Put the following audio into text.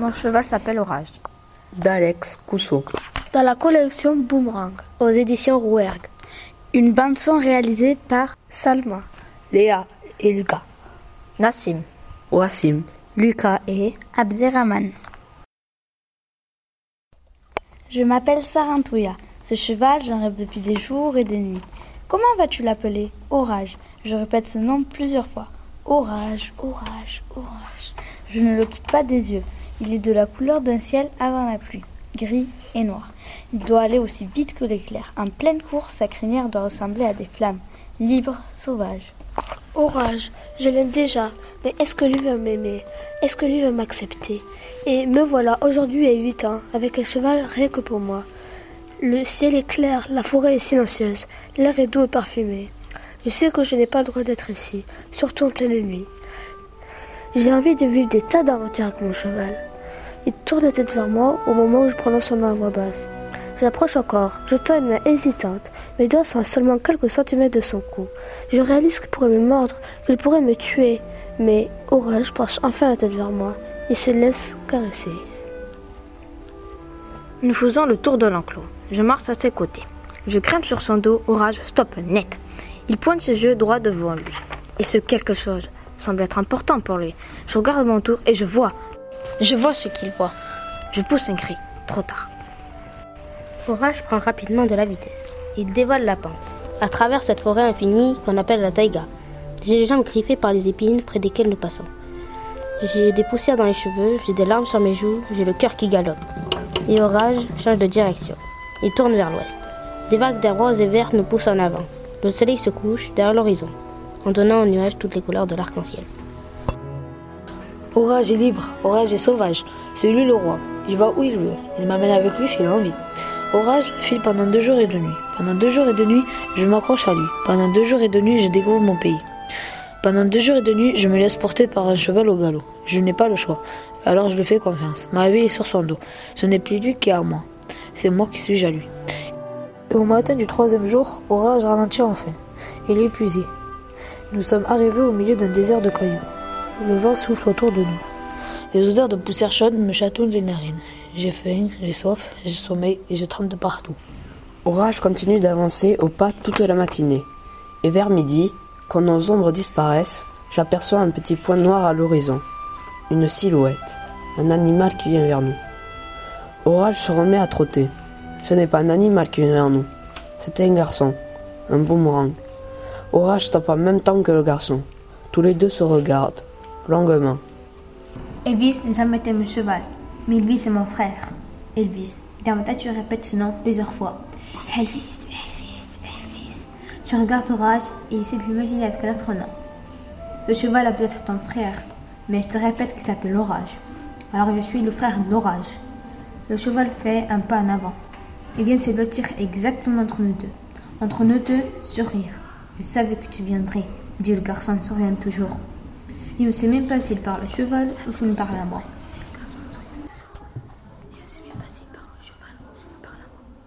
Mon cheval s'appelle Orage. d'Alex Cousseau. Dans la collection Boomerang, aux éditions Rouergue. Une bande-son réalisée par Salma, Léa et Lucas. Nassim, Wassim. Lucas et Abderrahman. Je m'appelle Sarantouya. Ce cheval, j'en rêve depuis des jours et des nuits. Comment vas-tu l'appeler? Orage. Je répète ce nom plusieurs fois. Orage, orage, orage. Je ne le quitte pas des yeux. Il est de la couleur d'un ciel avant la pluie, gris et noir. Il doit aller aussi vite que l'éclair. En pleine course, sa crinière doit ressembler à des flammes. Libre, sauvage. Orage, je l'aime déjà, mais est-ce que lui va m'aimer? Est-ce que lui va m'accepter? Et me voilà aujourd'hui à 8 ans, avec un cheval rien que pour moi. Le ciel est clair, la forêt est silencieuse, l'air est doux et parfumé. Je sais que je n'ai pas le droit d'être ici, surtout en pleine nuit. J'ai envie de vivre des tas d'aventures avec mon cheval. Il tourne la tête vers moi au moment où je prononce son nom à voix basse. J'approche encore, je tends une main hésitante. Mes doigts sont à seulement quelques centimètres de son cou. Je réalise qu'il pourrait me mordre, qu'il pourrait me tuer. Mais Orage penche enfin la tête vers moi et se laisse caresser. Nous faisons le tour de l'enclos. Je marche à ses côtés. Je grimpe sur son dos. Orage stoppe net. Il pointe ses yeux droit devant lui. Et ce quelque chose semble être important pour lui. Je regarde mon tour et je vois ce qu'il voit. Je pousse un cri. Trop tard. Orage prend rapidement de la vitesse. Il dévale la pente, à travers cette forêt infinie qu'on appelle la taïga. J'ai les jambes griffées par les épines près desquelles nous passons. J'ai des poussières dans les cheveux, j'ai des larmes sur mes joues, j'ai le cœur qui galope. Et Orage change de direction. Il tourne vers l'ouest. Des vagues d'herbe roses et vertes nous poussent en avant. Le soleil se couche derrière l'horizon, en donnant aux nuages toutes les couleurs de l'arc-en-ciel. Orage est libre, Orage est sauvage. C'est lui le roi. Il va où il veut. Il m'amène avec lui s'il a envie. Orage file pendant 2 jours et 2 nuits. Pendant 2 jours et 2 nuits, je m'accroche à lui. Pendant 2 jours et 2 nuits, je découvre mon pays. Pendant 2 jours et 2 nuits, je me laisse porter par un cheval au galop. Je n'ai pas le choix. Alors je lui fais confiance. Ma vie est sur son dos. Ce n'est plus lui qui est à moi. C'est moi qui suis à lui. Et au matin du 3e jour, Orage ralentit enfin. Il est épuisé. Nous sommes arrivés au milieu d'un désert de cailloux. Le vent souffle autour de nous. Les odeurs de poussière chaude me chatouillent les narines. J'ai faim, j'ai soif, j'ai sommeil et je tremble de partout. Orage continue d'avancer au pas toute la matinée. Et vers midi, quand nos ombres disparaissent, j'aperçois un petit point noir à l'horizon. Une silhouette, un animal qui vient vers nous. Orage se remet à trotter. Ce n'est pas un animal qui vient vers nous. C'était un garçon, un boomerang. Orage stoppe en même temps que le garçon. Tous les deux se regardent, longuement. Elvis n'a jamais été mon cheval, mais Elvis est mon frère. Elvis. Dans ma tête, je répète ce nom plusieurs fois. Elvis, Elvis, Elvis. Je regarde Orage et j'essaie de l'imaginer avec un autre nom. Le cheval a peut-être ton frère, mais je te répète qu'il s'appelle Orage. Alors je suis le frère d'Orage. Le cheval fait un pas en avant. Il vient se blottir exactement entre nous deux. Entre nous deux, sourire. Je savais que tu viendrais, dit le garçon souriant toujours. Il ne sait même pas s'il parle au cheval ou s'il me parle à moi.